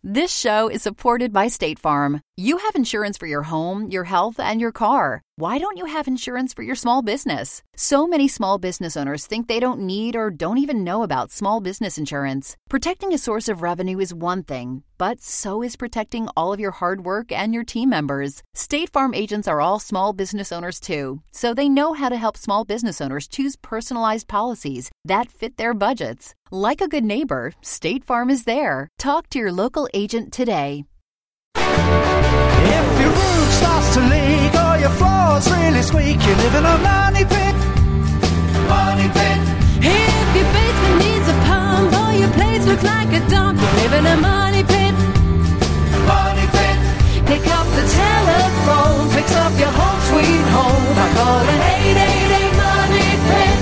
This show is supported by State Farm. You have insurance for your home, your health, and your car. Why don't you have insurance for your small business? So many small business owners think they don't need or don't even know about small business insurance. Protecting a source of revenue is one thing, but so is protecting all of your hard work and your team members. State Farm agents are all small business owners too, so they know how to help small business owners choose personalized policies that fit their budgets. Like a good neighbor, State Farm is there. Talk to your local agent today. If your roof starts to leak or your floor's really squeak, you live in a money pit. Money pit. If your basement needs a pump or your place looks like a dump, you live in a money pit. Money pit. Pick up the telephone, fix up your home sweet home by calling 888 Money Pit.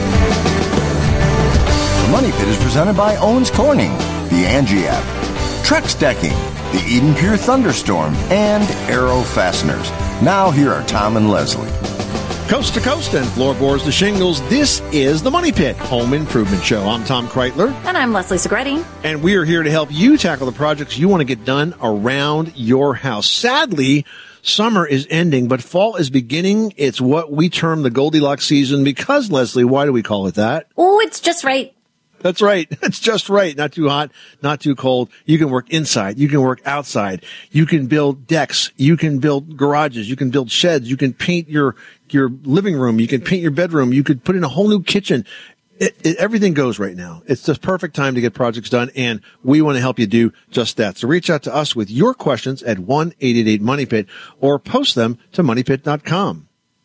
The Money Pit is presented by Owens Corning, the Angie app, Trex Decking, the Eden Pure Thunderstorm, and Aero Fasteners. Now here are Tom and Leslie. Coast to coast and floorboards to shingles, this is the Money Pit Home Improvement Show. I'm Tom Kreitler. And I'm Leslie Segretti. And we are here to help you tackle the projects you want to get done around your house. Sadly, summer is ending, but fall is beginning. It's what we term the Goldilocks season because, Leslie, why do we call it that? Oh, it's just right. That's right. It's just right. Not too hot, not too cold. You can work inside. You can work outside. You can build decks. You can build garages. You can build sheds. You can paint your living room. You can paint your bedroom. You could put in a whole new kitchen. Everything goes right now. It's the perfect time to get projects done, and we want to help you do just that. So reach out to us with your questions at 1-888-MONEYPIT or post them to moneypit.com.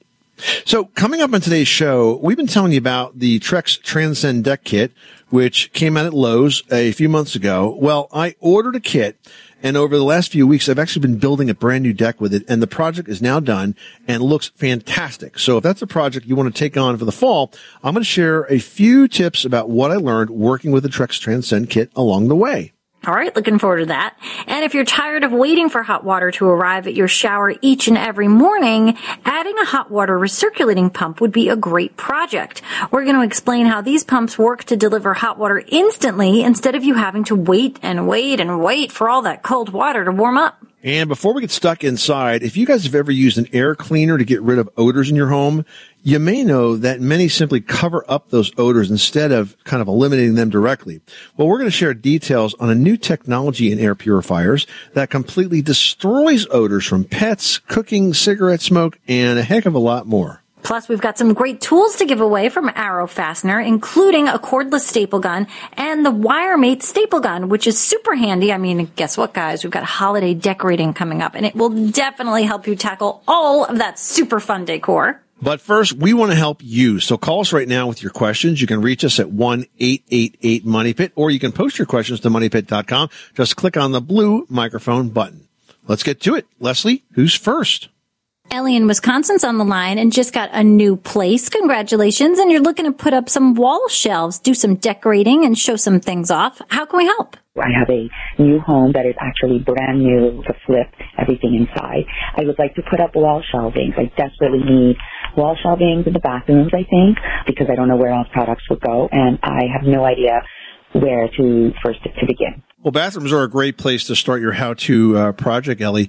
So coming up on today's show, we've been telling you about the Trex Transcend Deck Kit, which came out at Lowe's a few months ago. Well, I ordered a kit, and over the last few weeks, I've actually been building a brand new deck with it, and the project is now done and looks fantastic. So if that's a project you want to take on for the fall, I'm going to share a few tips about what I learned working with the Trex Transcend Kit along the way. All right, looking forward to that. And if you're tired of waiting for hot water to arrive at your shower each and every morning, adding a hot water recirculating pump would be a great project. We're going to explain how these pumps work to deliver hot water instantly instead of you having to wait and wait and wait for all that cold water to warm up. And before we get stuck inside, if you guys have ever used an air cleaner to get rid of odors in your home, you may know that many simply cover up those odors instead of kind of eliminating them directly. Well, we're going to share details on a new technology in air purifiers that completely destroys odors from pets, cooking, cigarette smoke, and a heck of a lot more. Plus, we've got some great tools to give away from Aero Fastener, including a cordless staple gun and the WireMate staple gun, which is super handy. I mean, guess what, guys? We've got holiday decorating coming up, and it will definitely help you tackle all of that super fun decor. But first, we want to help you. So call us right now with your questions. You can reach us at 1-888-MONEYPIT, or you can post your questions to moneypit.com. Just click on the blue microphone button. Let's get to it. Leslie, who's first? Ellie in Wisconsin's on the line and just got a new place. Congratulations. And you're looking to put up some wall shelves, do some decorating, and show some things off. How can we help? I have a new home that is actually brand new to flip everything inside. I would like to put up wall shelvings. I desperately need wall shelvings in the bathrooms, I think, because I don't know where else products would go, and I have no idea where to first to begin. Well, bathrooms are a great place to start your how-to project, Ellie.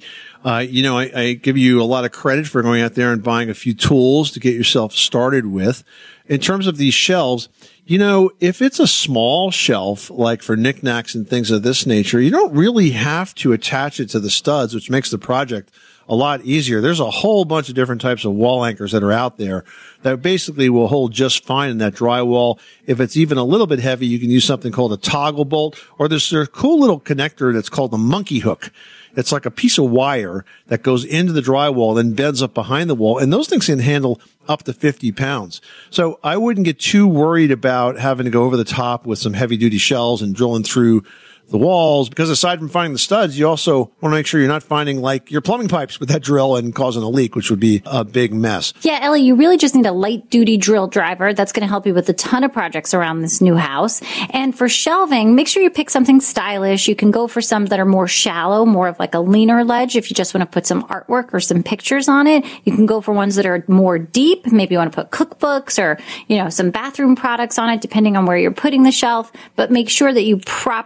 I give you a lot of credit for going out there and buying a few tools to get yourself started with. In terms of these shelves, if it's a small shelf, like for knickknacks and things of this nature, you don't really have to attach it to the studs, which makes the project a lot easier. There's a whole bunch of different types of wall anchors that are out there that basically will hold just fine in that drywall. If it's even a little bit heavy, you can use something called a toggle bolt, or there's a cool little connector that's called the monkey hook. It's like a piece of wire that goes into the drywall, then bends up behind the wall, and those things can handle up to 50 pounds. So I wouldn't get too worried about having to go over the top with some heavy-duty shells and drilling through the walls, because aside from finding the studs, you also want to make sure you're not finding like your plumbing pipes with that drill and causing a leak, which would be a big mess. Yeah, Ellie, you really just need a light duty drill driver. That's going to help you with a ton of projects around this new house. And for shelving, make sure you pick something stylish. You can go for some that are more shallow, more of like a leaner ledge. If you just want to put some artwork or some pictures on it, you can go for ones that are more deep. Maybe you want to put cookbooks or, some bathroom products on it, depending on where you're putting the shelf. But make sure that you properly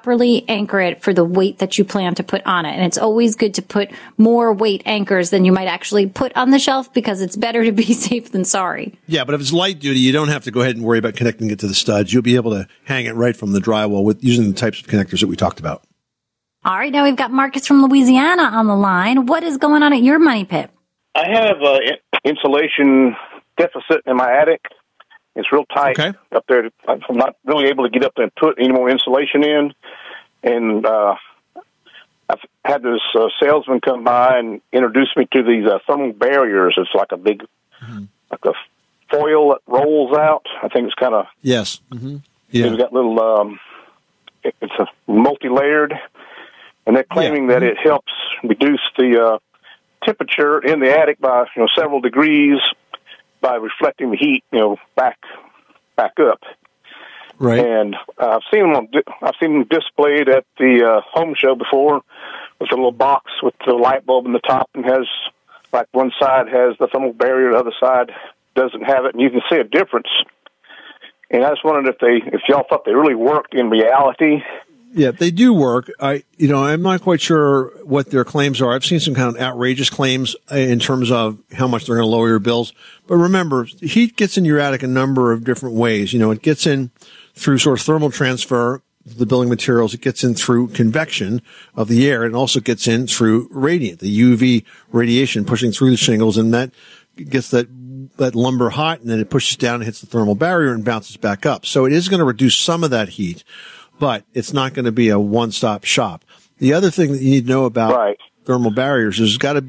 anchor it for the weight that you plan to put on it. And it's always good to put more weight anchors than you might actually put on the shelf, because it's better to be safe than sorry. Yeah, but if it's light duty, you don't have to go ahead and worry about connecting it to the studs. You'll be able to hang it right from the drywall with using the types of connectors that we talked about. All right, now we've got Marcus from Louisiana on the line. What is going on at your money pit? I have insulation deficit in my attic. It's real tight up there. I'm not really able to get up there and put any more insulation in. And I've had this salesman come by and introduce me to these thermal barriers. It's like a big, like a foil that rolls out. I think it's kind of... Yes. Mm-hmm. Yeah. It's got little... it's a multi-layered, and they're claiming that it helps reduce the temperature in the attic by several degrees by reflecting the heat back up. Right. And I've seen them displayed at the home show before with a little box with the light bulb in the top, and has like one side has the thermal barrier, the other side doesn't have it, and you can see a difference. And I just wondered if y'all thought they really worked in reality. Yeah, they do work. I'm not quite sure what their claims are. I've seen some kind of outrageous claims in terms of how much they're going to lower your bills. But remember, heat gets in your attic a number of different ways. It gets in through sort of thermal transfer, the building materials. It gets in through convection of the air, and also gets in through radiant, the UV radiation pushing through the shingles, and that gets that lumber hot, and then it pushes down and hits the thermal barrier and bounces back up. So it is going to reduce some of that heat, but it's not going to be a one-stop shop. The other thing that you need to know about thermal barriers is it's got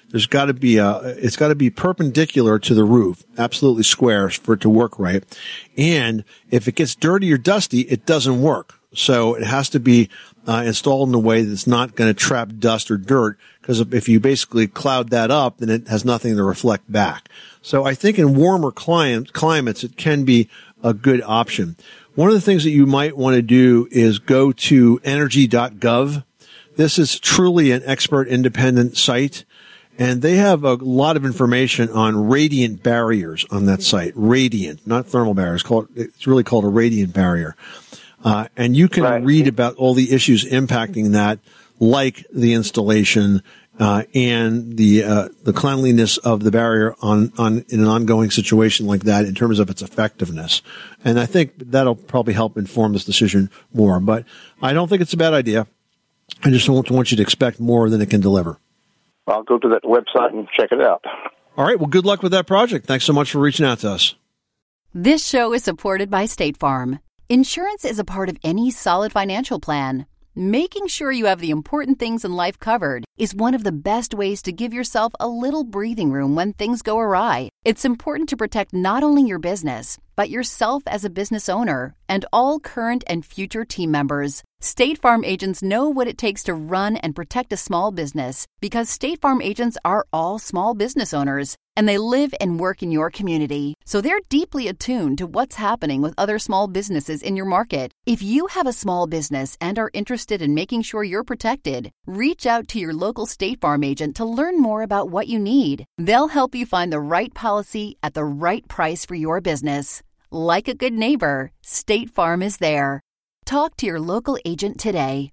to be perpendicular to the roof, absolutely square for it to work right. And if it gets dirty or dusty, it doesn't work. So it has to be installed in a way that's not going to trap dust or dirt, because if you basically cloud that up, then it has nothing to reflect back. So I think in warmer climates, it can be a good option. One of the things that you might want to do is go to energy.gov. This is truly an expert independent site, and they have a lot of information on radiant barriers on that site. Radiant, not thermal barriers. It's really called a radiant barrier. And you can read about all the issues impacting that, like the installation and the cleanliness of the barrier in an ongoing situation like that in terms of its effectiveness. And I think that'll probably help inform this decision more. But I don't think it's a bad idea. I just don't want you to expect more than it can deliver. I'll go to that website and check it out. All right. Well, good luck with that project. Thanks so much for reaching out to us. This show is supported by State Farm. Insurance is a part of any solid financial plan. Making sure you have the important things in life covered is one of the best ways to give yourself a little breathing room when things go awry. It's important to protect not only your business, but yourself as a business owner and all current and future team members. State Farm agents know what it takes to run and protect a small business, because State Farm agents are all small business owners, and they live and work in your community. So they're deeply attuned to what's happening with other small businesses in your market. If you have a small business and are interested in making sure you're protected, reach out to your local State Farm agent to learn more about what you need. They'll help you find the right policy at the right price for your business. Like a good neighbor, State Farm is there. Talk to your local agent today.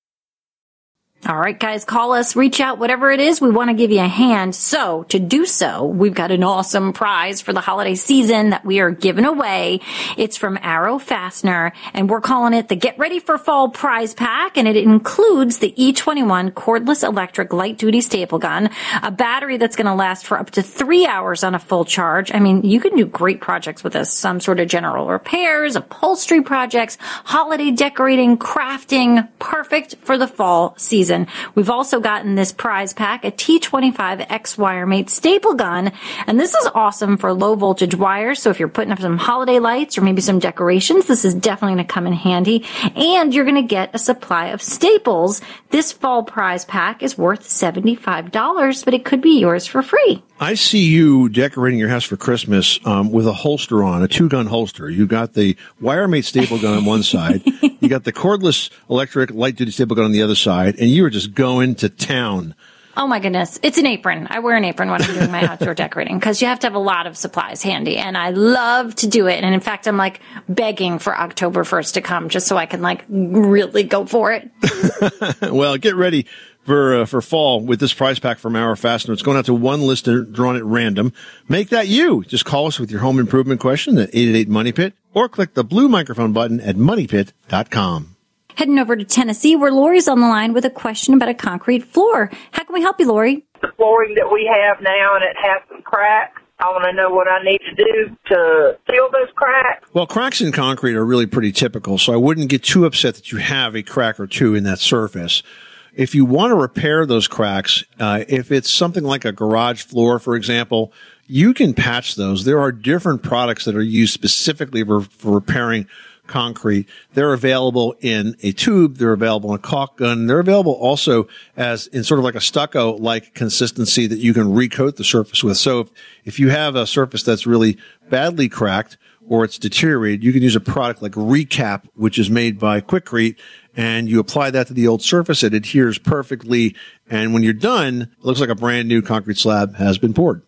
All right, guys, call us, reach out, whatever it is. We want to give you a hand. So to do so, we've got an awesome prize for the holiday season that we are giving away. It's from Arrow Fastener, and we're calling it the Get Ready for Fall Prize Pack, and it includes the E21 cordless electric light-duty staple gun, a battery that's going to last for up to 3 hours on a full charge. I mean, you can do great projects with this, some sort of general repairs, upholstery projects, holiday decorating, crafting, perfect for the fall season. We've also gotten this prize pack, a T25X WireMate staple gun, and this is awesome for low voltage wires. So if you're putting up some holiday lights or maybe some decorations, this is definitely going to come in handy. And you're going to get a supply of staples. This fall prize pack is worth $75, but it could be yours for free. I see you decorating your house for Christmas with a holster on, a 2-gun holster. You got the WireMate staple gun on one side, you got the cordless electric light-duty staple gun on the other side, and you were just going to town Oh, my goodness. It's an apron. I wear an apron when I'm doing my outdoor decorating because you have to have a lot of supplies handy. And I love to do it. And in fact, I'm like begging for October 1st to come just so I can like really go for it. Well, get ready for fall with this prize pack from Our Fastener. It's going out to one listener drawn at random. Make that you. Just call us with your home improvement question at 888-MONEY-PIT or click the blue microphone button at moneypit.com. Heading over to Tennessee, where Lori's on the line with a question about a concrete floor. How can we help you, Lori? The flooring that we have now, and it has some cracks. I want to know what I need to do to seal those cracks. Well, cracks in concrete are really pretty typical, so I wouldn't get too upset that you have a crack or two in that surface. If you want to repair those cracks, if it's something like a garage floor, for example, you can patch those. There are different products that are used specifically for repairing concrete. They're available in a tube. They're available in a caulk gun. They're available also as in sort of like a stucco-like consistency that you can recoat the surface with. So if you have a surface that's really badly cracked or it's deteriorated, you can use a product like Recap, which is made by Quikrete, and you apply that to the old surface. It adheres perfectly. And when you're done, it looks like a brand new concrete slab has been poured.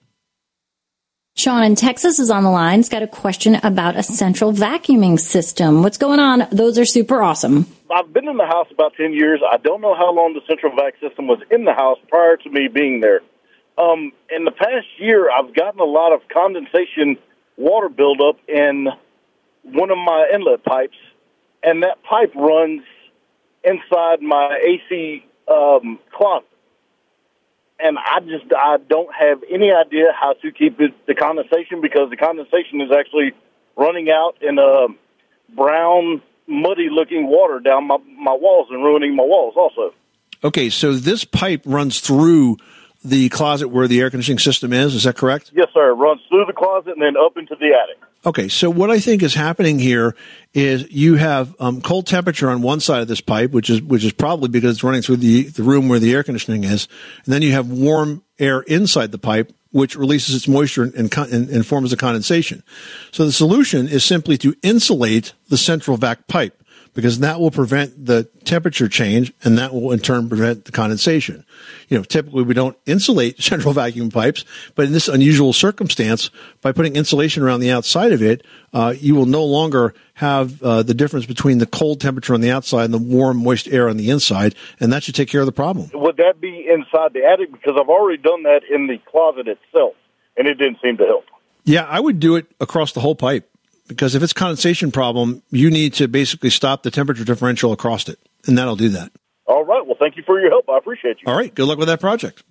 Sean in Texas is on the line. He's got a question about a central vacuuming system. What's going on? Those are super awesome. I've been in the house about 10 years. I don't know how long the central vac system was in the house prior to me being there. In the past year, I've gotten a lot of condensation water buildup in one of my inlet pipes, and that pipe runs inside my AC closet. And I don't have any idea how to keep the condensation, because the condensation is actually running out in a brown, muddy-looking water down my walls and ruining my walls also. Okay, so this pipe runs through the closet where the air conditioning system is that correct? Yes, sir. It runs through the closet and then up into the attic. Okay, so what I think is happening here is you have cold temperature on one side of this pipe, which is probably because it's running through the room where the air conditioning is, and then you have warm air inside the pipe, which releases its moisture and forms a condensation. So the solution is simply to insulate the central vac pipe, because that will prevent the temperature change, and that will in turn prevent the condensation. Typically we don't insulate central vacuum pipes, but in this unusual circumstance, by putting insulation around the outside of it, you will no longer have the difference between the cold temperature on the outside and the warm, moist air on the inside, and that should take care of the problem. Would that be inside the attic? Because I've already done that in the closet itself, and it didn't seem to help. Yeah, I would do it across the whole pipe. Because if it's condensation problem, you need to basically stop the temperature differential across it, and that'll do that. All right. Well, thank you for your help. I appreciate you. All right. Good luck with that project.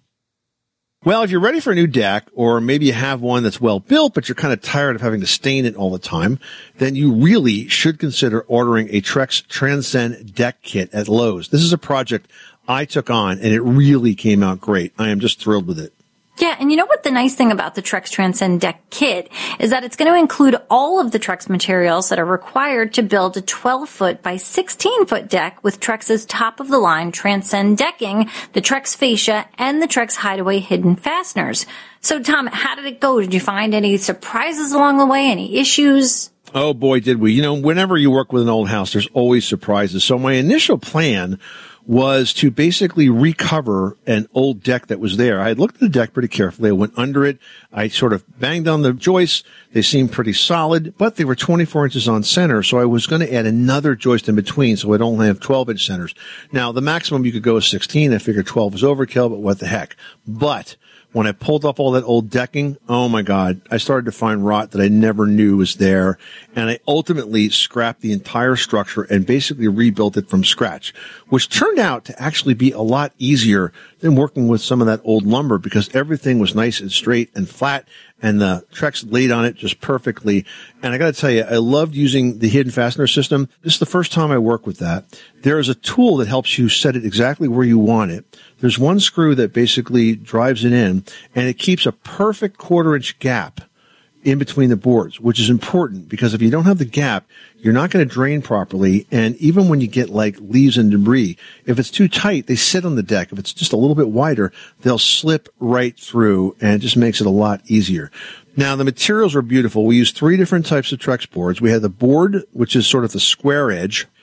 Well, if you're ready for a new deck, or maybe you have one that's well built, but you're kind of tired of having to stain it all the time, then you really should consider ordering a Trex Transcend Deck Kit at Lowe's. This is a project I took on, and it really came out great. I am just thrilled with it. Yeah, and you know what the nice thing about the Trex Transcend Deck Kit is that it's going to include all of the Trex materials that are required to build a 12-foot by 16-foot deck with Trex's top-of-the-line Transcend decking, the Trex fascia, and the Trex Hideaway hidden fasteners. So, Tom, how did it go? Did you find any surprises along the way, any issues? Oh, boy, did we. Whenever you work with an old house, there's always surprises. So my initial plan was to basically recover an old deck that was there. I had looked at the deck pretty carefully. I went under it. I sort of banged on the joists. They seemed pretty solid, but they were 24 inches on center, so I was going to add another joist in between, so I'd only have 12-inch centers. Now, the maximum you could go is 16. I figured 12 was overkill, but what the heck. But when I pulled off all that old decking, oh my God, I started to find rot that I never knew was there. And I ultimately scrapped the entire structure and basically rebuilt it from scratch, which turned out to actually be a lot easier than working with some of that old lumber, because everything was nice and straight and flat, and the Trex laid on it just perfectly. And I got to tell you, I loved using the hidden fastener system. This is the first time I work with that. There is a tool that helps you set it exactly where you want it. There's one screw that basically drives it in, and it keeps a perfect 1/4-inch gap in between the boards, which is important, because if you don't have the gap, you're not going to drain properly. And even when you get like leaves and debris, if it's too tight, they sit on the deck. If it's just a little bit wider, they'll slip right through, and it just makes it a lot easier. Now, the materials are beautiful. We use 3 different types of Trex boards. We have the board, which is sort of the square edge,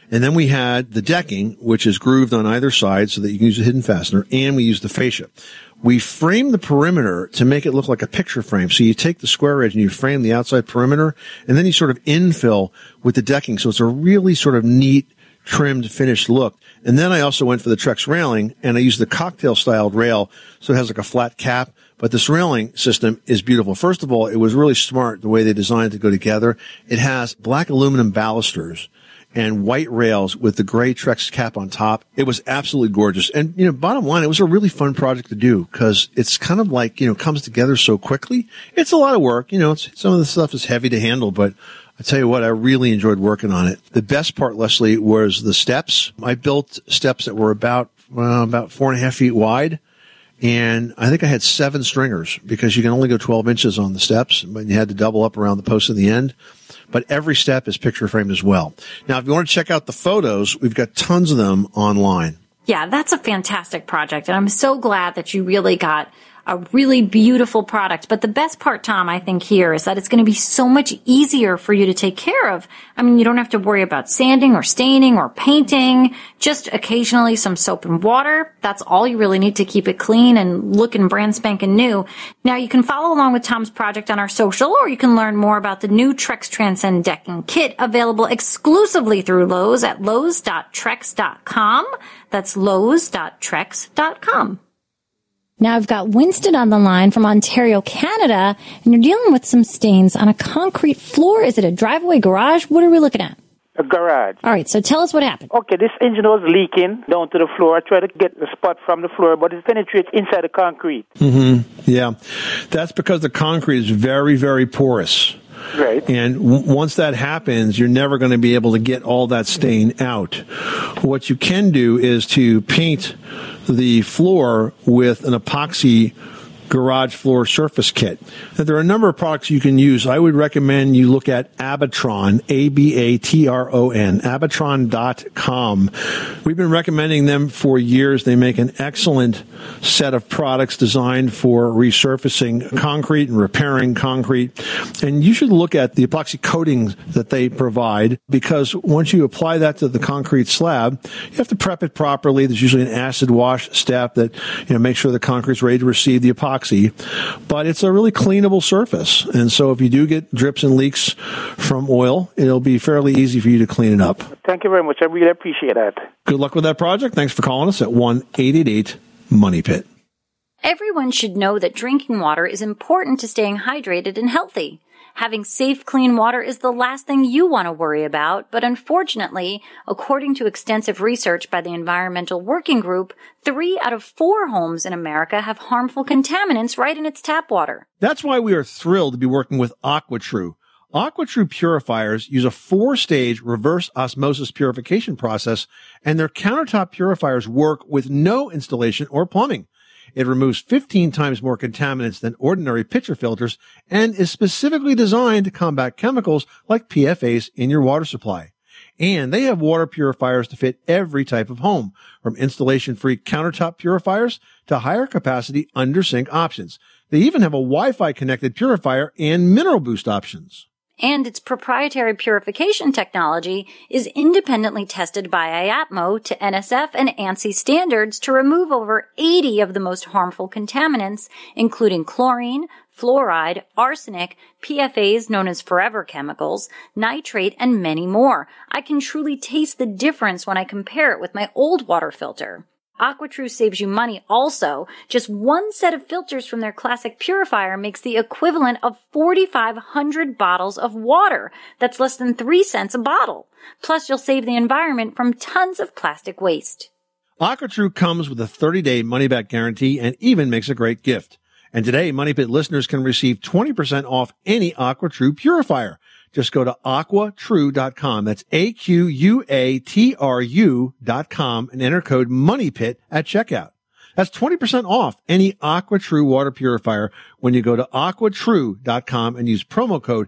And then we had the decking, which is grooved on either side so that you can use a hidden fastener, and we used the fascia. We framed the perimeter to make it look like a picture frame. So you take the square edge and you frame the outside perimeter, and then you sort of infill with the decking. So it's a really sort of neat, trimmed, finished look. And then I also went for the Trex railing, and I used the cocktail-styled rail, so it has like a flat cap. But this railing system is beautiful. First of all, it was really smart the way they designed it to go together. It has black aluminum balusters and white rails with the gray Trex cap on top. It was absolutely gorgeous. And, you know, bottom line, it was a really fun project to do because it's kind of like, you know, comes together so quickly. It's a lot of work. You know, some of the stuff is heavy to handle, but I tell you what, I really enjoyed working on it. The best part, Leslie, was the steps. I built steps that were about 4.5 feet wide. And I think I had 7 stringers because you can only go 12 inches on the steps, but you had to double up around the post at the end. But every step is picture framed as well. Now, if you want to check out the photos, we've got tons of them online. Yeah, that's a fantastic project. And I'm so glad that you really got a really beautiful product. But the best part, Tom, I think here is that it's going to be so much easier for you to take care of. I mean, you don't have to worry about sanding or staining or painting, just occasionally some soap and water. That's all you really need to keep it clean and looking brand spanking new. Now, you can follow along with Tom's project on our social, or you can learn more about the new Trex Transcend Decking Kit available exclusively through Lowe's at lowes.trex.com. That's lowes.trex.com. Now I've got Winston on the line from Ontario, Canada, and you're dealing with some stains on a concrete floor. Is it a driveway, garage? What are we looking at? A garage. All right, so tell us what happened. Okay, this engine was leaking down to the floor. I tried to get the spot from the floor, but it penetrates inside the concrete. Mm-hmm. Yeah, that's because the concrete is very, very porous. Right. And once that happens, you're never going to be able to get all that stain out. What you can do is to paint the floor with an epoxy garage floor surface kit. Now, there are a number of products you can use. I would recommend you look at Abatron, Abatron, Abatron.com. We've been recommending them for years. They make an excellent set of products designed for resurfacing concrete and repairing concrete. And you should look at the epoxy coatings that they provide, because once you apply that to the concrete slab, you have to prep it properly. There's usually an acid wash step that, make sure the concrete's ready to receive the epoxy. But it's a really cleanable surface. And so if you do get drips and leaks from oil, it'll be fairly easy for you to clean it up. Thank you very much. I really appreciate that. Good luck with that project. Thanks for calling us at 1-888-MONEY-PIT. Everyone should know that drinking water is important to staying hydrated and healthy. Having safe, clean water is the last thing you want to worry about, but unfortunately, according to extensive research by the Environmental Working Group, 3 out of 4 homes in America have harmful contaminants right in its tap water. That's why we are thrilled to be working with AquaTrue. AquaTrue purifiers use a 4-stage reverse osmosis purification process, and their countertop purifiers work with no installation or plumbing. It removes 15 times more contaminants than ordinary pitcher filters and is specifically designed to combat chemicals like PFAS in your water supply. And they have water purifiers to fit every type of home, from installation-free countertop purifiers to higher capacity under-sink options. They even have a Wi-Fi connected purifier and mineral boost options. And its proprietary purification technology is independently tested by IAPMO to NSF and ANSI standards to remove over 80 of the most harmful contaminants, including chlorine, fluoride, arsenic, PFAS known as forever chemicals, nitrate, and many more. I can truly taste the difference when I compare it with my old water filter. AquaTrue saves you money also. Just one set of filters from their classic purifier makes the equivalent of 4,500 bottles of water. That's less than 3 cents a bottle. Plus, you'll save the environment from tons of plastic waste. AquaTrue comes with a 30-day money-back guarantee and even makes a great gift. And today, Money Pit listeners can receive 20% off any AquaTrue purifier. Just go to AquaTrue.com. That's AQUATRU.com and enter code MONEYPIT at checkout. That's 20% off any AquaTrue water purifier when you go to AquaTrue.com and use promo code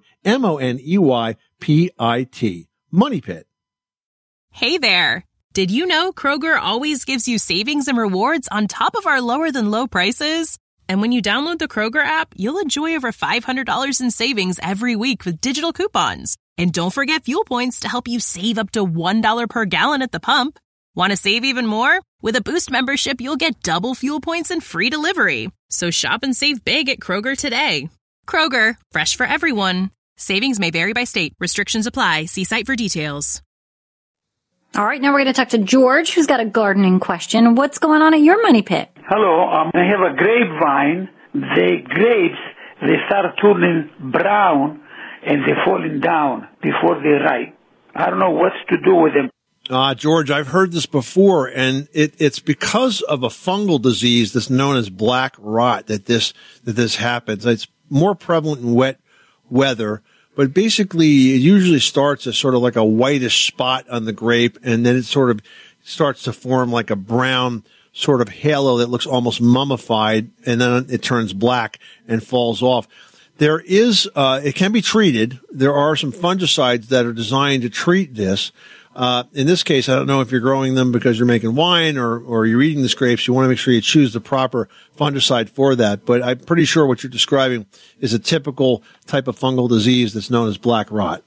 MONEYPIT. MONEYPIT. Hey there. Did you know Kroger always gives you savings and rewards on top of our lower than low prices? And when you download the Kroger app, you'll enjoy over $500 in savings every week with digital coupons. And don't forget fuel points to help you save up to $1 per gallon at the pump. Want to save even more? With a Boost membership, you'll get double fuel points and free delivery. So shop and save big at Kroger today. Kroger, fresh for everyone. Savings may vary by state. Restrictions apply. See site for details. All right, now we're going to talk to George, who's got a gardening question. What's going on at your money pit? Hello, I have a grapevine. The grapes, they start turning brown and they're falling down before they ripe. I don't know what to do with them. George, I've heard this before, and it's because of a fungal disease that's known as black rot that this happens. It's more prevalent in wet weather, but basically it usually starts as sort of like a whitish spot on the grape, and then it sort of starts to form like a brown sort of halo that looks almost mummified, and then it turns black and falls off. There is, it can be treated. There are some fungicides that are designed to treat this. In this case, I don't know if you're growing them because you're making wine or you're eating the grapes. You want to make sure you choose the proper fungicide for that. But I'm pretty sure what you're describing is a typical type of fungal disease that's known as black rot.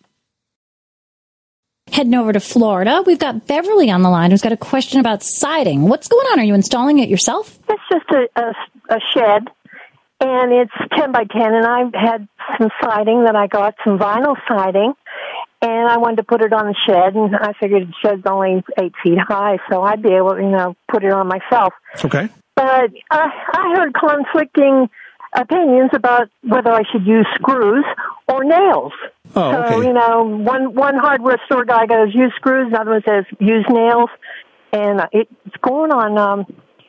Heading over to Florida, we've got Beverly on the line who's got a question about siding. What's going on? Are you installing it yourself? It's just a shed, and it's 10 by 10, and I've had some siding that I got, some vinyl siding, and I wanted to put it on the shed, and I figured the shed's only 8 feet high, so I'd be able to, put it on myself. Okay. But I heard conflicting opinions about whether I should use screws or nails. Oh, okay. So, one hardware store guy goes, use screws, another one says, use nails, and it's going on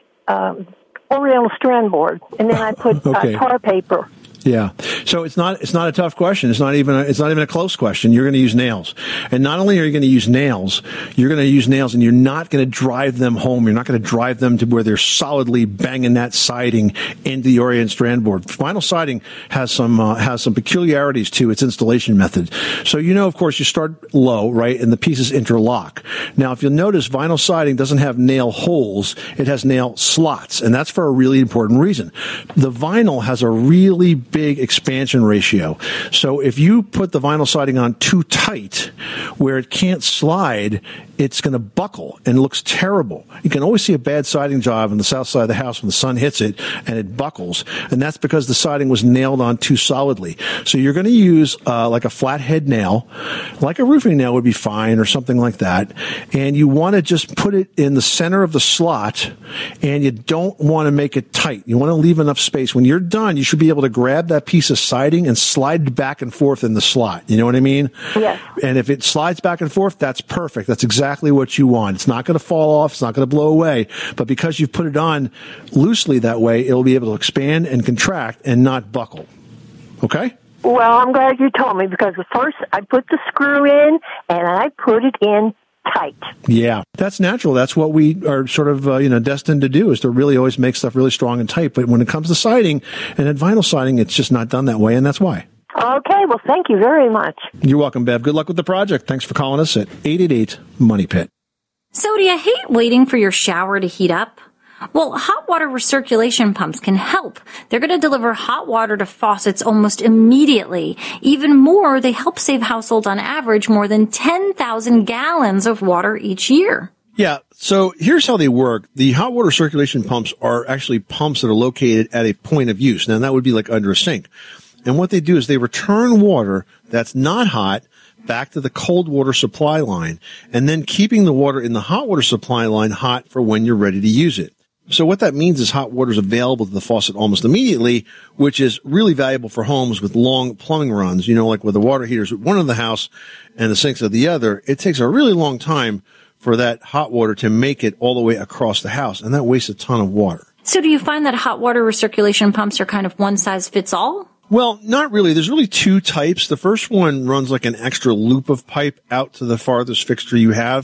Oriental strand board, and then I put tar paper. Yeah. So it's not a tough question. It's not even a close question. You're going to use nails. And not only are you going to use nails, you're going to use nails and you're not going to drive them home. You're not going to drive them to where they're solidly banging that siding into the Orient strand board. Vinyl siding has some peculiarities to its installation method. So, of course, you start low, right? And the pieces interlock. Now, if you'll notice, vinyl siding doesn't have nail holes. It has nail slots. And that's for a really important reason. The vinyl has a really big expansion ratio. So if you put the vinyl siding on too tight where it can't slide, it's going to buckle and it looks terrible. You can always see a bad siding job on the south side of the house when the sun hits it and it buckles. And that's because the siding was nailed on too solidly. So you're going to use like a flathead nail, like a roofing nail would be fine or something like that. And you want to just put it in the center of the slot, and you don't want to make it tight. You want to leave enough space. When you're done, you should be able to grab that piece of siding and slide it back and forth in the slot. You know what I mean? Yes. And if it slides back and forth, that's perfect. That's exactly what you want. It's not going to fall off. It's not going to blow away. But because you've put it on loosely that way, it'll be able to expand and contract and not buckle. Okay? Well, I'm glad you told me, because first I put the screw in and I put it in tight. Yeah, that's natural. That's what we are sort of, destined to do, is to really always make stuff really strong and tight. But when it comes to siding and at vinyl siding, it's just not done that way, and that's why. Okay, well, thank you very much. You're welcome, Bev. Good luck with the project. Thanks for calling us at 888-MONEY-PIT. So do you hate waiting for your shower to heat up? Well, hot water recirculation pumps can help. They're going to deliver hot water to faucets almost immediately. Even more, they help save households on average more than 10,000 gallons of water each year. Yeah, so here's how they work. The hot water circulation pumps are actually pumps that are located at a point of use. Now, that would be like under a sink. And what they do is they return water that's not hot back to the cold water supply line, and then keeping the water in the hot water supply line hot for when you're ready to use it. So what that means is hot water is available to the faucet almost immediately, which is really valuable for homes with long plumbing runs. Like with the water heaters at one of the house and the sinks at the other, it takes a really long time for that hot water to make it all the way across the house, and that wastes a ton of water. So do you find that hot water recirculation pumps are kind of one size fits all? Well, not really. There's really two types. The first one runs like an extra loop of pipe out to the farthest fixture you have.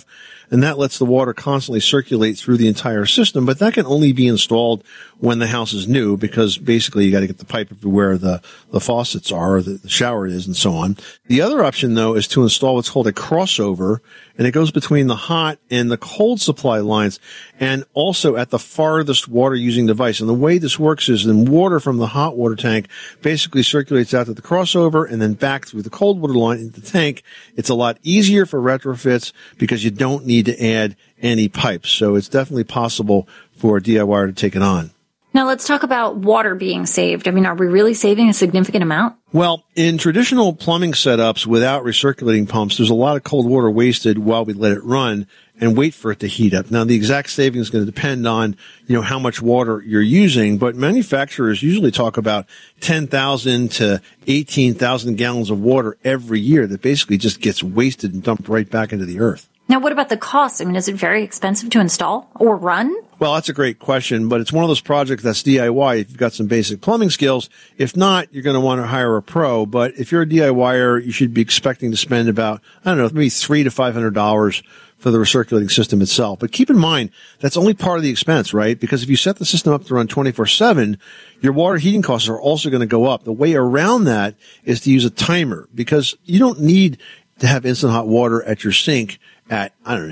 and that lets the water constantly circulate through the entire system. But that can only be installed when the house is new, because basically you got to get the pipe everywhere the faucets are, the shower is, and so on. The other option, though, is to install what's called a crossover, and it goes between the hot and the cold supply lines, and also at the farthest water-using device. And the way this works is then water from the hot water tank basically circulates out to the crossover and then back through the cold water line into the tank. It's a lot easier for retrofits because you don't need to add any pipes. So it's definitely possible for a DIYer to take it on. Now let's talk about water being saved. I mean, are we really saving a significant amount? Well, in traditional plumbing setups without recirculating pumps, there's a lot of cold water wasted while we let it run and wait for it to heat up. Now, the exact saving is going to depend on, how much water you're using, but manufacturers usually talk about 10,000 to 18,000 gallons of water every year that basically just gets wasted and dumped right back into the earth. Now, what about the cost? I mean, is it very expensive to install or run? Well, that's a great question, but it's one of those projects that's DIY if you've got some basic plumbing skills. If not, you're going to want to hire a pro. But if you're a DIYer, you should be expecting to spend about, maybe $300 to $500 for the recirculating system itself. But keep in mind, that's only part of the expense, right? Because if you set the system up to run 24/7, your water heating costs are also going to go up. The way around that is to use a timer, because you don't need to have instant hot water at your sink at,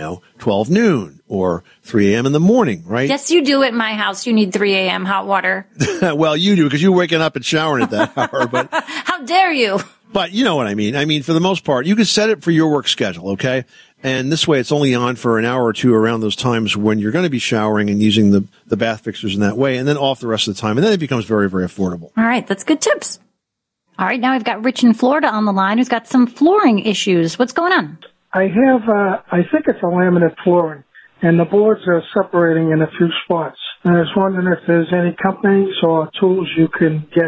12 noon or 3 a.m. in the morning, right? Yes, you do at my house. You need 3 a.m. hot water. Well, you do, because you're waking up and showering at that hour. But how dare you? But you know what I mean. I mean, for the most part, you can set it for your work schedule, okay? And this way, it's only on for an hour or two around those times when you're going to be showering and using the bath fixtures in that way, and then off the rest of the time. And then it becomes very, very affordable. All right, that's good tips. All right, now we've got Rich in Florida on the line who's got some flooring issues. What's going on? I have, I think it's a laminate flooring, and the boards are separating in a few spots. And I was wondering if there's any companies or tools you can get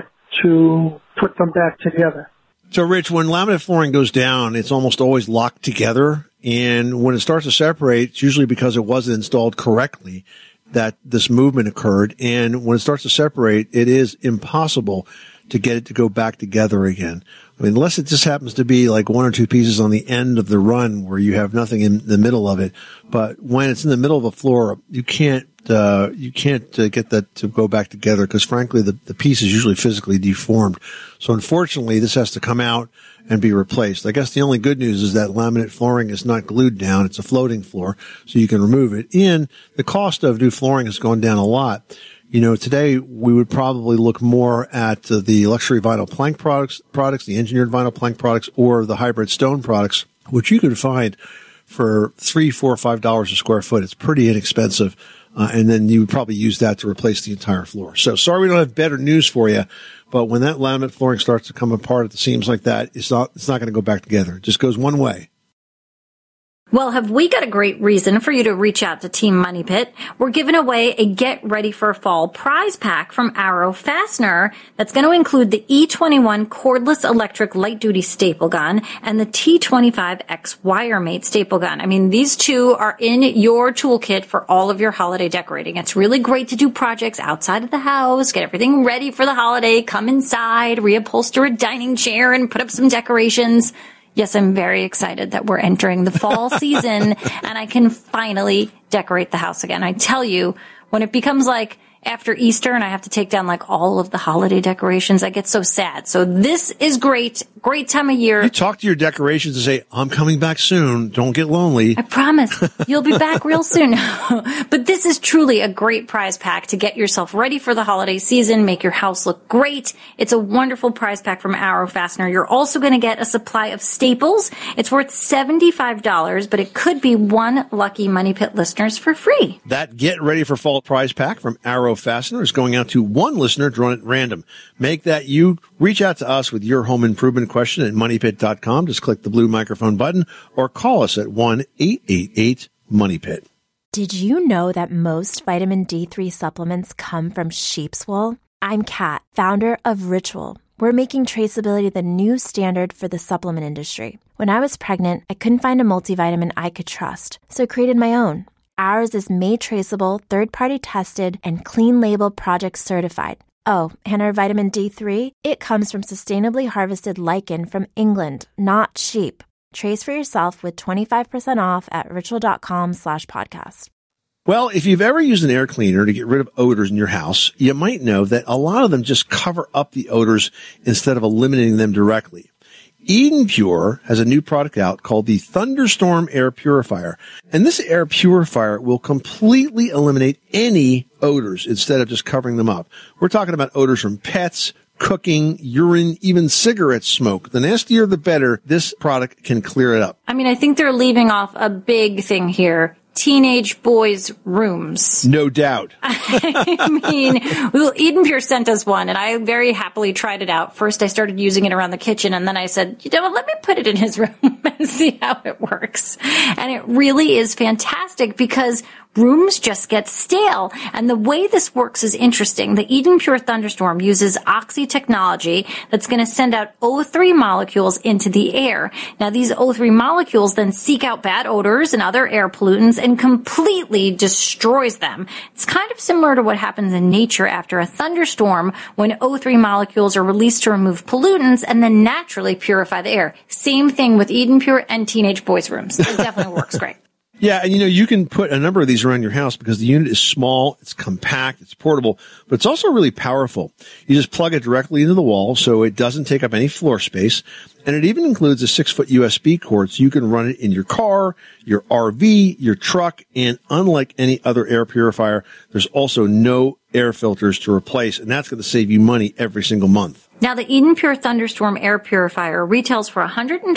to put them back together. So, Rich, when laminate flooring goes down, it's almost always locked together. And when it starts to separate, it's usually because it wasn't installed correctly that this movement occurred. And when it starts to separate, it is impossible to get it to go back together again. I mean, unless it just happens to be like one or two pieces on the end of the run where you have nothing in the middle of it. But when it's in the middle of the floor, you can't get that to go back together, because frankly, the piece is usually physically deformed. So unfortunately, this has to come out and be replaced. I guess the only good news is that laminate flooring is not glued down. It's a floating floor, so you can remove it. And the cost of new flooring has gone down a lot. Today we would probably look more at the luxury vinyl plank products, the engineered vinyl plank products, or the hybrid stone products, which you could find for $3, $4, $5 a square foot. It's pretty inexpensive. And then you would probably use that to replace the entire floor. So sorry we don't have better news for you, but when that laminate flooring starts to come apart at the seams like that, it's not going to go back together. It just goes one way. Well, have we got a great reason for you to reach out to Team Money Pit? We're giving away a Get Ready for Fall prize pack from Arrow Fastener that's going to include the E21 cordless electric light-duty staple gun and the T25X wire-mate staple gun. I mean, these two are in your toolkit for all of your holiday decorating. It's really great to do projects outside of the house, get everything ready for the holiday, come inside, reupholster a dining chair, and put up some decorations. Yes, I'm very excited that we're entering the fall season and I can finally decorate the house again. I tell you, when it becomes like after Easter and I have to take down like all of the holiday decorations, I get so sad. So this is great. Great time of year. You talk to your decorations and say, I'm coming back soon. Don't get lonely. I promise. You'll be back real soon. But this is truly a great prize pack to get yourself ready for the holiday season, make your house look great. It's a wonderful prize pack from Arrow Fastener. You're also going to get a supply of staples. It's worth $75, but it could be one lucky Money Pit listeners for free. That Get Ready for Fall prize pack from Arrow Fastener is going out to one listener drawn at random. Make that you. Reach out to us with your home improvement question at moneypit.com. Just click the blue microphone button or call us at 1-888-MONEYPIT. Did you know that most vitamin D3 supplements come from sheep's wool? I'm Kat, founder of Ritual. We're making traceability the new standard for the supplement industry. When I was pregnant, I couldn't find a multivitamin I could trust, so I created my own. Ours is made traceable, third-party tested, and clean label project certified. Oh, and our vitamin D3? It comes from sustainably harvested lichen from England, not sheep. Trace for yourself with 25% off at ritual.com/podcast. Well, if you've ever used an air cleaner to get rid of odors in your house, you might know that a lot of them just cover up the odors instead of eliminating them directly. Eden Pure has a new product out called the Thunderstorm Air Purifier. And this air purifier will completely eliminate any odors instead of just covering them up. We're talking about odors from pets, cooking, urine, even cigarette smoke. The nastier, the better. This product can clear it up. I mean, I think they're leaving off a big thing here. Teenage boys' rooms. No doubt. I mean, Eden Pure sent us one, and I very happily tried it out. First, I started using it around the kitchen, and then I said, you know what, let me put it in his room and see how it works. And it really is fantastic because rooms just get stale. And the way this works is interesting. The Eden Pure Thunderstorm uses oxy technology that's going to send out O3 molecules into the air. Now, these O3 molecules then seek out bad odors and other air pollutants and completely destroys them. It's kind of similar to what happens in nature after a thunderstorm when O3 molecules are released to remove pollutants and then naturally purify the air. Same thing with Eden Pure and teenage boys' rooms. It definitely works great. Yeah, and you can put a number of these around your house because the unit is small, it's compact, it's portable, but it's also really powerful. You just plug it directly into the wall so it doesn't take up any floor space, and it even includes a 6-foot USB cord so you can run it in your car, your RV, your truck, and unlike any other air purifier, there's also no air filters to replace, and that's going to save you money every single month. Now, the Eden Pure Thunderstorm Air Purifier retails for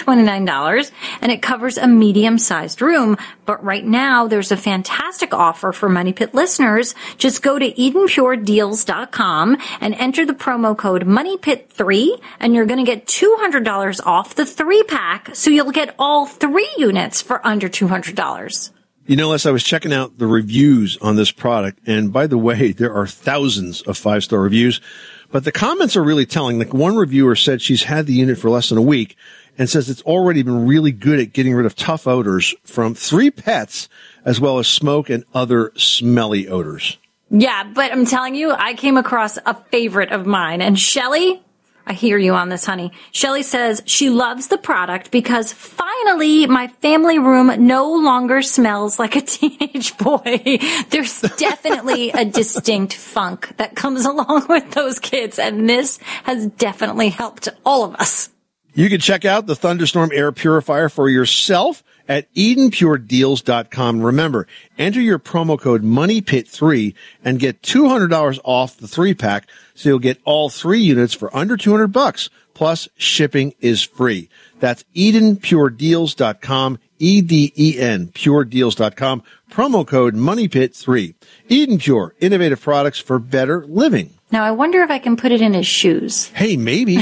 $129, and it covers a medium-sized room. But right now, there's a fantastic offer for Money Pit listeners. Just go to EdenPureDeals.com and enter the promo code MONEYPIT3, and you're going to get $200 off the 3-pack, so you'll get all 3 units for under $200. You know, Les, I was checking out the reviews on this product, and by the way, there are thousands of 5-star reviews. But the comments are really telling. Like one reviewer said she's had the unit for less than a week and says it's already been really good at getting rid of tough odors from 3 pets as well as smoke and other smelly odors. Yeah, but I'm telling you, I came across a favorite of mine. And Shelly, I hear you on this, honey. Shelly says she loves the product because finally my family room no longer smells like a teenage boy. There's definitely a distinct funk that comes along with those kids, and this has definitely helped all of us. You can check out the Thunderstorm Air Purifier for yourself at EdenPureDeals.com. Remember, enter your promo code MONEYPIT3 and get $200 off the 3-pack, so you'll get all 3 units for under $200, plus shipping is free. That's EdenPureDeals.com, EDEN, PureDeals.com, promo code MONEYPIT3. Eden Pure, innovative products for better living. Now, I wonder if I can put it in his shoes. Hey, maybe.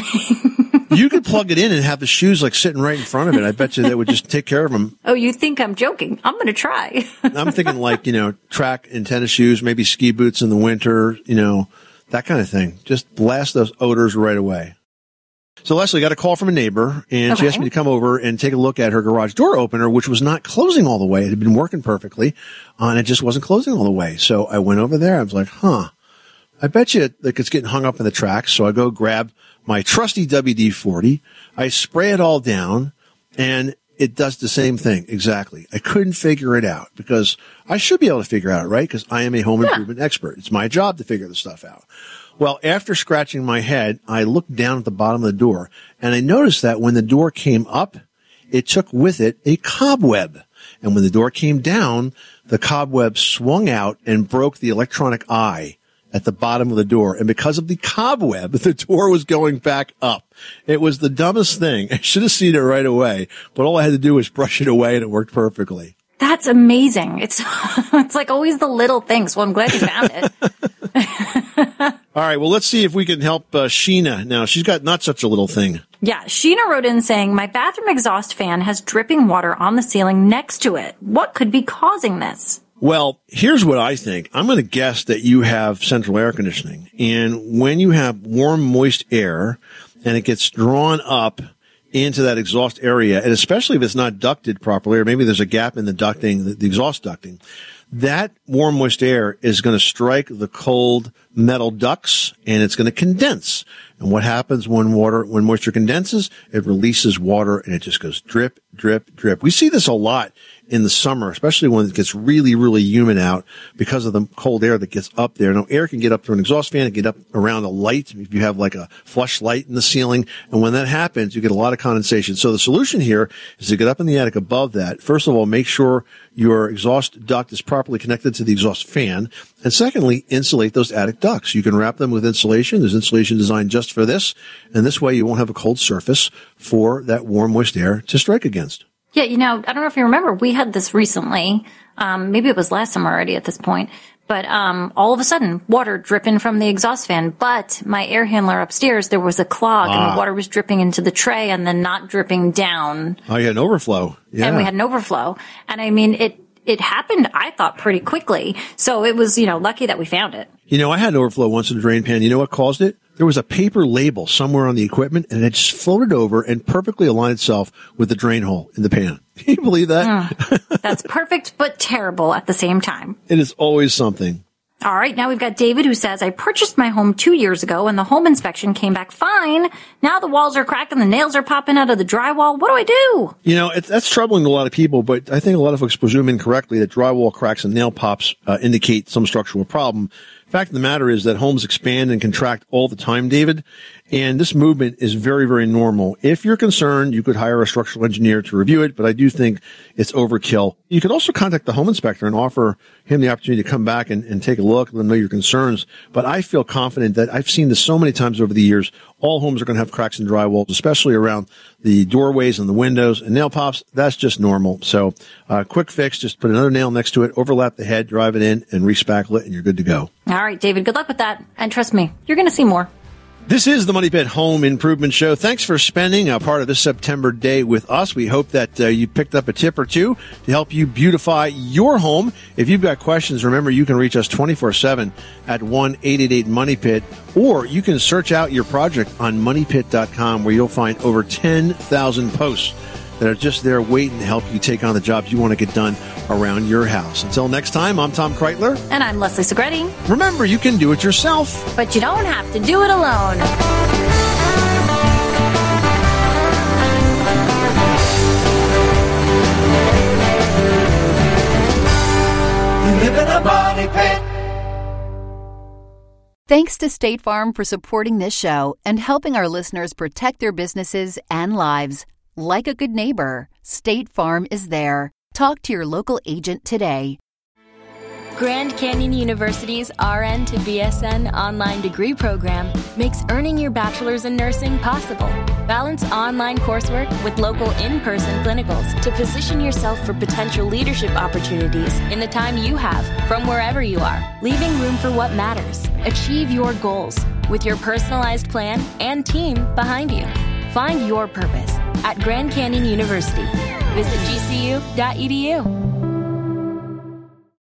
You could plug it in and have the shoes like sitting right in front of it. I bet you that would just take care of them. Oh, you think I'm joking? I'm going to try. I'm thinking like, track and tennis shoes, maybe ski boots in the winter, that kind of thing. Just blast those odors right away. So Leslie got a call from a neighbor, and she asked me to come over and take a look at her garage door opener, which was not closing all the way. It had been working perfectly, and it just wasn't closing all the way. So I went over there. I was like, I bet you like it's getting hung up in the tracks. So I go grab my trusty WD-40. I spray it all down, and it does the same thing. Exactly. I couldn't figure it out because I should be able to figure it out, right? Because I am a home improvement expert. It's my job to figure this stuff out. Well, after scratching my head, I looked down at the bottom of the door, and I noticed that when the door came up, it took with it a cobweb. And when the door came down, the cobweb swung out and broke the electronic eye at the bottom of the door. And because of the cobweb, the door was going back up. It was the dumbest thing. I should have seen it right away, but all I had to do was brush it away, and it worked perfectly. That's amazing. It's like always the little things. Well, I'm glad you found it. All right. Well, let's see if we can help Sheena. Now, she's got not such a little thing. Yeah. Sheena wrote in saying, my bathroom exhaust fan has dripping water on the ceiling next to it. What could be causing this? Well, here's what I think. I'm going to guess that you have central air conditioning. And when you have warm, moist air and it gets drawn up into that exhaust area, and especially if it's not ducted properly, or maybe there's a gap in the ducting, the exhaust ducting, that warm, moist air is going to strike the cold metal ducts, and it's going to condense. And what happens when moisture condenses? It releases water, and it just goes drip, drip, drip. We see this a lot in the summer, especially when it gets really, really humid out because of the cold air that gets up there. Now, air can get up through an exhaust fan, it can get up around a light if you have like a flush light in the ceiling. And when that happens, you get a lot of condensation. So the solution here is to get up in the attic above that. First of all, make sure your exhaust duct is properly connected to the exhaust fan. And secondly, insulate those attic ducts. You can wrap them with insulation. There's insulation designed just for this. And this way you won't have a cold surface for that warm, moist air to strike against. Yeah, I don't know if you remember, we had this recently. Maybe it was last summer already at this point. But all of a sudden, water dripping from the exhaust fan. But my air handler upstairs, there was a clog, and the water was dripping into the tray and then not dripping down. Oh, you had an overflow. Yeah. And we had an overflow. And I mean, it happened, I thought, pretty quickly. So it was, lucky that we found it. I had an overflow once in a drain pan. You know what caused it? There was a paper label somewhere on the equipment, and it just floated over and perfectly aligned itself with the drain hole in the pan. Can you believe that? That's perfect, but terrible at the same time. It is always something. All right, now we've got David who says, I purchased my home 2 years ago, and the home inspection came back fine. Now the walls are cracked and the nails are popping out of the drywall. What do I do? That's troubling to a lot of people, but I think a lot of folks presume incorrectly that drywall cracks and nail pops indicate some structural problem. Fact of the matter is that homes expand and contract all the time, David, and this movement is very, very normal. If you're concerned, you could hire a structural engineer to review it, but I do think it's overkill. You could also contact the home inspector and offer him the opportunity to come back and take a look, let him know your concerns. But I feel confident that I've seen this so many times over the years. All homes are going to have cracks and drywalls, especially around the doorways and the windows, and nail pops. That's just normal. So, quick fix, just put another nail next to it, overlap the head, drive it in, and respackle it, and you're good to go. All right, David, good luck with that. And trust me, you're going to see more. This is the Money Pit Home Improvement Show. Thanks for spending a part of this September day with us. We hope that you picked up a tip or two to help you beautify your home. If you've got questions, remember you can reach us 24/7 at 1-888-MONEYPIT, or you can search out your project on moneypit.com, where you'll find over 10,000 posts that are just there waiting to help you take on the jobs you want to get done around your house. Until next time, I'm Tom Kreitler. And I'm Leslie Segretti. Remember, you can do it yourself, but you don't have to do it alone. You live in a money pit. Thanks to State Farm for supporting this show and helping our listeners protect their businesses and lives. Like a good neighbor, State Farm is there. Talk to your local agent today. Grand Canyon University's RN to BSN online degree program makes earning your bachelor's in nursing possible. Balance online coursework with local in-person clinicals to position yourself for potential leadership opportunities in the time you have from wherever you are, leaving room for what matters. Achieve your goals with your personalized plan and team behind you. Find your purpose at Grand Canyon University. Visit gcu.edu.